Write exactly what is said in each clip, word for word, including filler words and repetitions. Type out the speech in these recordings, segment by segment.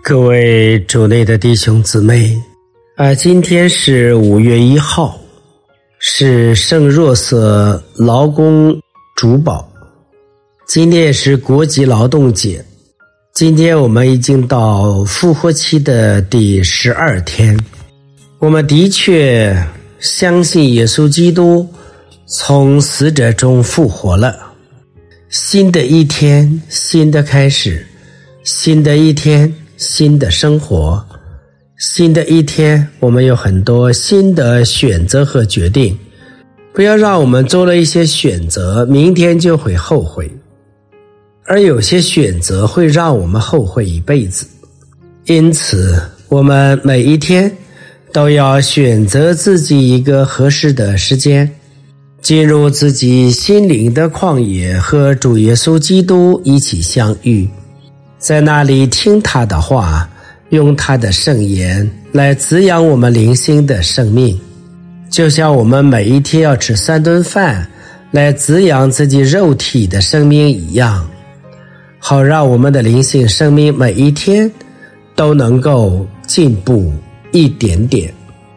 各位主内的弟兄姊妹，啊，今天是五月一号，是圣若瑟劳工主保，今天也是国际劳动节。今天我们已经到复活期的第十二天，我们的确相信耶稣基督从死者中复活了。新的一天，新的开始，新的一天，新的生活，新的一天，我们有很多新的选择和决定。不要让我们做了一些选择，明天就会后悔，而有些选择会让我们后悔一辈子。因此，我们每一天都要选择自己一个合适的时间，进入自己心灵的旷野，和主耶稣基督一起相遇，在那里听他的话，用他的圣言来滋养我们灵性的生命，就像我们每一天要吃三顿饭来滋养自己肉体的生命一样，好让我们的灵性生命每一天都能够进步一点点。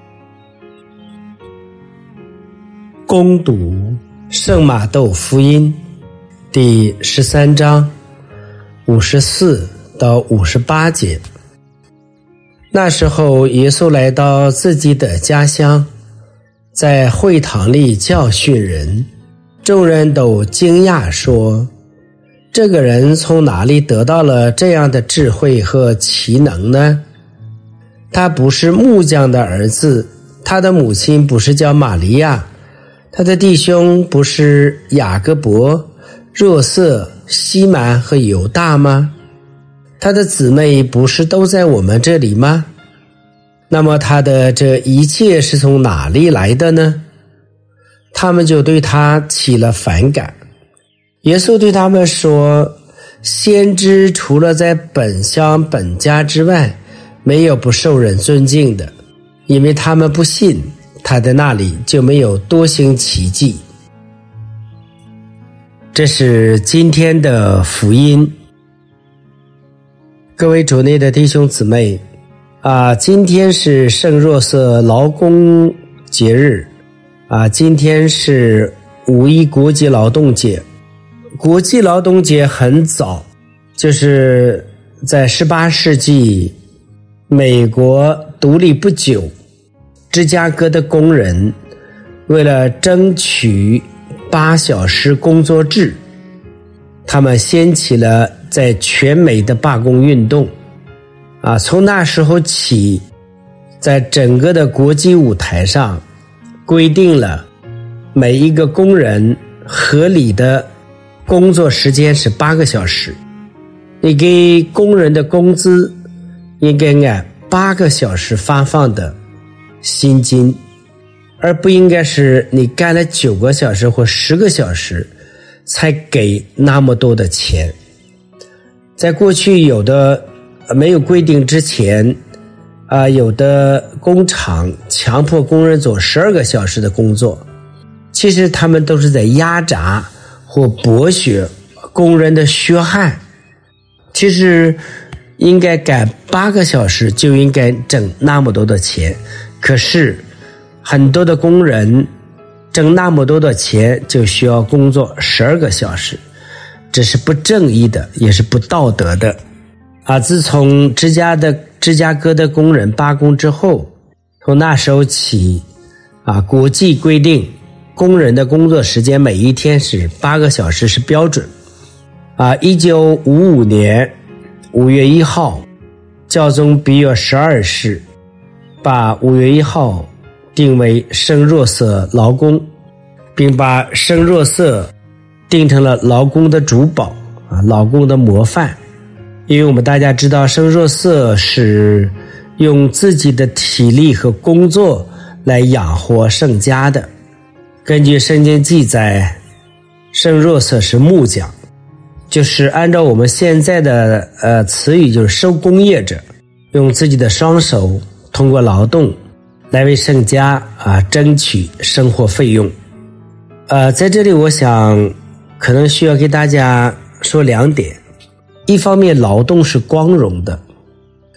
攻读圣马窦福音第十三章五十四到五十八节。那时候耶稣来到自己的家乡，在会堂里教训人，众人都惊讶说，这个人从哪里得到了这样的智慧和奇能呢？他不是木匠的儿子，他的母亲不是叫玛利亚，他的弟兄不是雅各伯、若瑟、西满和犹大吗？他的姊妹不是都在我们这里吗？那么他的这一切是从哪里来的呢？他们就对他起了反感。耶稣对他们说，先知除了在本乡本家之外，没有不受人尊敬的，因为他们不信，他在那里就没有多行奇迹。这是今天的福音。各位主内的弟兄姊妹啊，今天是圣若瑟劳工节日啊，今天是五一国际劳动节。国际劳动节很早，就是在十八世纪美国独立不久，芝加哥的工人为了争取八小时工作制，他们掀起了在全美的罢工运动啊！从那时候起，在整个的国际舞台上规定了每一个工人合理的工作时间是八个小时，你给工人的工资应该按八个小时发放的薪金，而不应该是你干了九个小时或十个小时才给那么多的钱。在过去有的没有规定之前啊、呃，有的工厂强迫工人做十二个小时的工作，其实他们都是在压榨或剥削工人的血汗。其实应该干八个小时就应该挣那么多的钱，可是很多的工人挣那么多的钱就需要工作十二个小时，这是不正义的，也是不道德的啊！自从芝加的芝加哥的工人罢工之后，从那时候起啊，国际规定工人的工作时间每一天是八个小时是标准啊。一九五五年五月一号，教宗庇佑十二世把五月一号定为圣若瑟劳工，并把圣若瑟定成了劳工的主保啊，劳工的模范。因为我们大家知道，圣若瑟是用自己的体力和工作来养活圣家的。根据圣经记载，圣若瑟是木匠，就是按照我们现在的呃词语，就是手工业者，用自己的双手通过劳动来为圣家啊争取生活费用。呃，在这里我想可能需要给大家说两点。一方面，劳动是光荣的，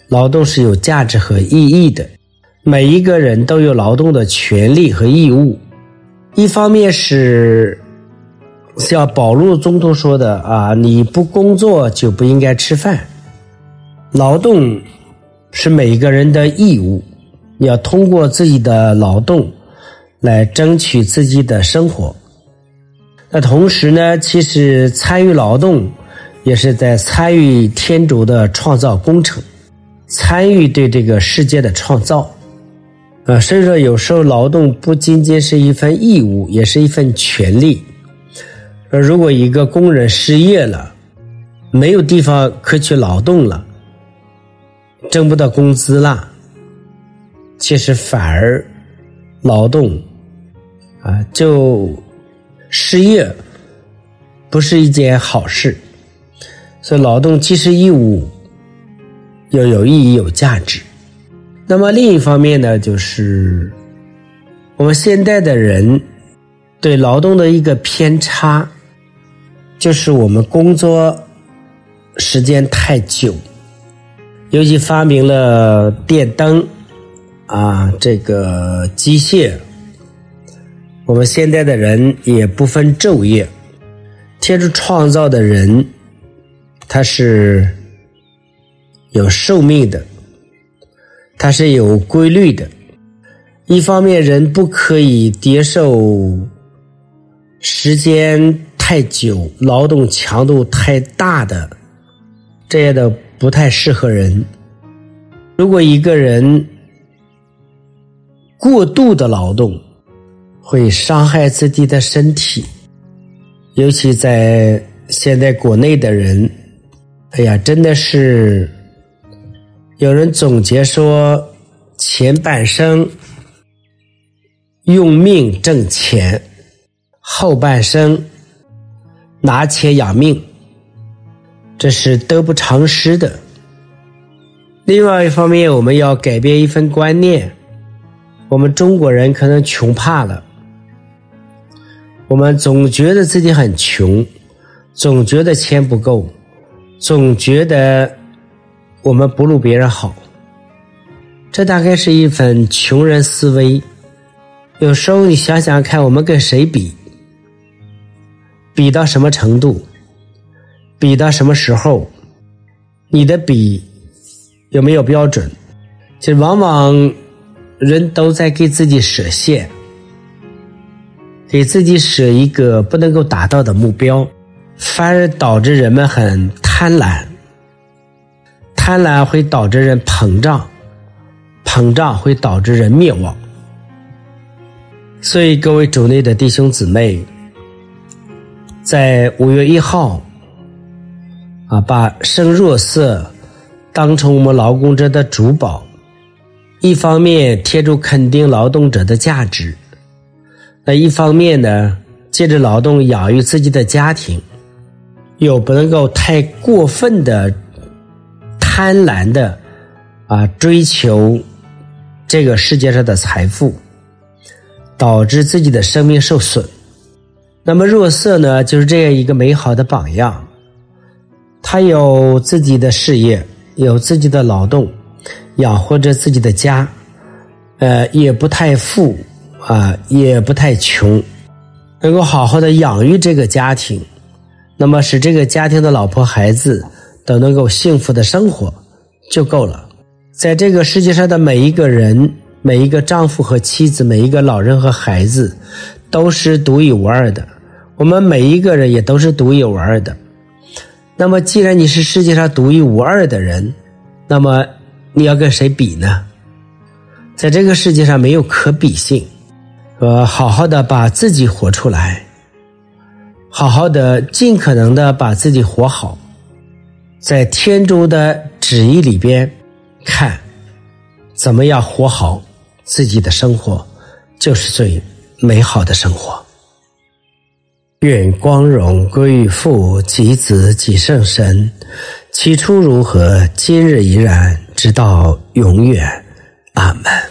劳动是有价值和意义的，每一个人都有劳动的权利和义务。一方面是像保禄总统说的啊，你不工作就不应该吃饭。劳动是每一个人的义务，要通过自己的劳动来争取自己的生活。那同时呢，其实参与劳动也是在参与天主的创造工程，参与对这个世界的创造。呃，所以说有时候劳动不仅仅是一份义务，也是一份权利。而如果一个工人失业了，没有地方可去劳动了，挣不到工资了，其实反而劳动啊就失业不是一件好事。所以劳动既是义务，又有意义有价值。那么另一方面呢，就是我们现代的人对劳动的一个偏差，就是我们工作时间太久，尤其发明了电灯啊，这个机械，我们现在的人也不分昼夜。天主创造的人，他是有寿命的，他是有规律的。一方面人不可以接受时间太久、劳动强度太大的，这样的不太适合人。如果一个人过度的劳动，会伤害自己的身体，尤其在现在国内的人，哎呀，真的是有人总结说，前半生用命挣钱，后半生拿钱养命，这是得不偿失的。另外一方面，我们要改变一份观念，我们中国人可能穷怕了，我们总觉得自己很穷，总觉得钱不够，总觉得我们不如别人好。这大概是一份穷人思维。有时候你想想看，我们跟谁比？比到什么程度？比到什么时候？你的比有没有标准？其实往往人都在给自己设限，给自己设一个不能够达到的目标，反而导致人们很贪婪。贪婪会导致人膨胀，膨胀会导致人灭亡。所以各位主内的弟兄姊妹，在五月一号啊，把圣若瑟当成我们劳工者的主保。一方面贴出肯定劳动者的价值，那一方面呢，借着劳动养育自己的家庭，又不能够太过分的贪婪的啊追求这个世界上的财富，导致自己的生命受损。那么若瑟呢，就是这样一个美好的榜样，他有自己的事业，有自己的劳动，养活着自己的家，呃，也不太富啊、呃，也不太穷，能够好好的养育这个家庭，那么使这个家庭的老婆孩子都能够幸福的生活就够了。在这个世界上的每一个人，每一个丈夫和妻子，每一个老人和孩子都是独一无二的，我们每一个人也都是独一无二的。那么既然你是世界上独一无二的人，那么你要跟谁比呢？在这个世界上没有可比性，呃，好好的把自己活出来，好好的尽可能的把自己活好，在天主的旨意里边看怎么样活好自己的生活，就是最美好的生活。愿光荣归于父及子及圣神，起初如何，今日依然，直到永远。阿们。